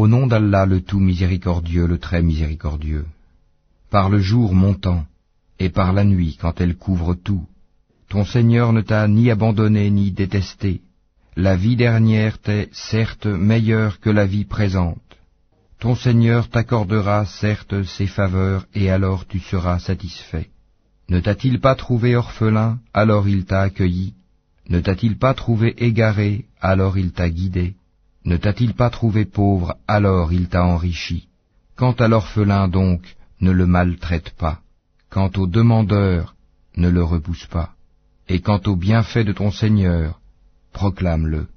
Au nom d'Allah le tout miséricordieux, le très miséricordieux. Par le jour montant, et par la nuit quand elle couvre tout, ton Seigneur ne t'a ni abandonné ni détesté. La vie dernière t'est certes meilleure que la vie présente. Ton Seigneur t'accordera certes ses faveurs, et alors tu seras satisfait. Ne t'a-t-il pas trouvé orphelin, alors il t'a accueilli? Ne t'a-t-il pas trouvé égaré, alors il t'a guidé? Ne t'a-t-il pas trouvé pauvre, alors il t'a enrichi? Quant à l'orphelin donc, ne le maltraite pas. Quant au demandeur, ne le repousse pas. Et quant au bienfait de ton Seigneur, proclame-le.